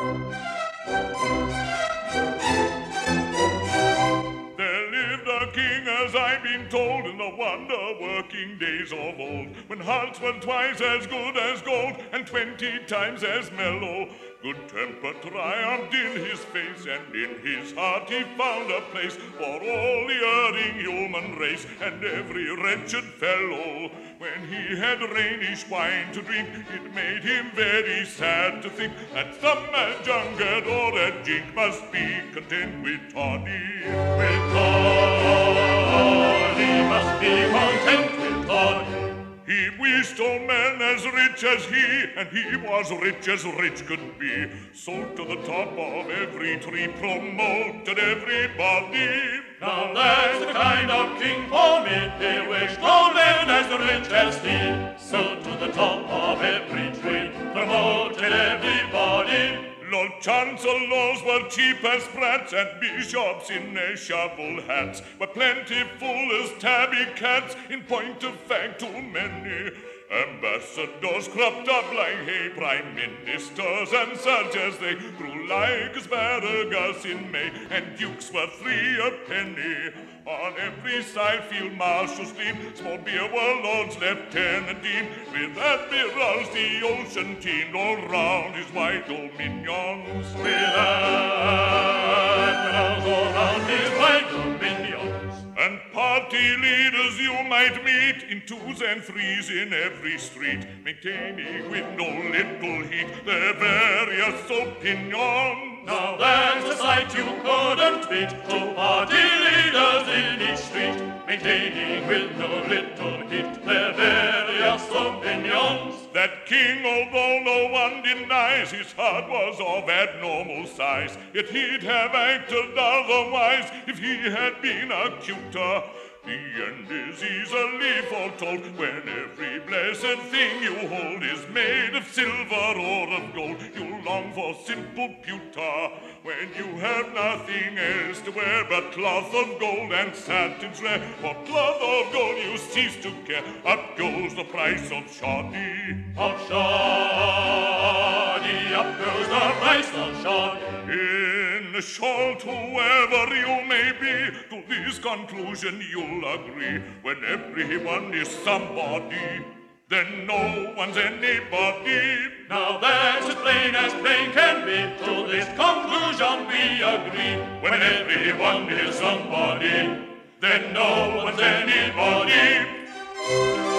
There lived a king, as I've been told, in the wonder-working days of old, when hearts were twice as good as gold, and 20 times as mellow. Good temper triumphed in his face, and in his heart he found a place for all the erring human race, and every wretched fellow. When he had Rhenish wine to drink, it made him very sad to think that some as drunkard or a jink must be content with toddy. With toddy, must be content with toddy. He wished all men as rich as he, and he was rich as rich could be. So to the top of every tree promoted everybody. Now that's the kind of king for me, he wished all men as rich as he. So to the top of every tree promoted everybody. Lord Chancellors were cheap as brats, and bishops in their shovel hats were plentiful as tabby cats. In point of fact, too many. Ambassadors cropped up like hay, prime ministers and such they grew like asparagus in May, and dukes were 3 a penny. On every side field marshals lean, small beer warlords, lieutenant dean, with admirals the ocean teemed all round his wide dominions. With admirals all round his wide dominions. And party leaders you might meet in 2s and 3s in every street, maintaining with no little heat their various opinions. Now that's a sight you couldn't beat, 2 party leaders in each street, maintaining with no little heat their various opinions. That king, although no one denies his heart was of abnormal size, yet he'd have acted otherwise if he had been a cuter. The end is easily foretold when every blessed thing you hold is made of silver or of gold. You long for simple pewter when you have nothing else to wear but cloth of gold and satins rare. For cloth of gold you cease to care. Up goes the price of shoddy. Of shoddy, up goes the price of shoddy. In short, whoever you may be, to this conclusion you'll agree. When everyone is somebody, then no one's anybody. Now that's as plain can be. To this conclusion we agree. When everyone is somebody, then no one's anybody.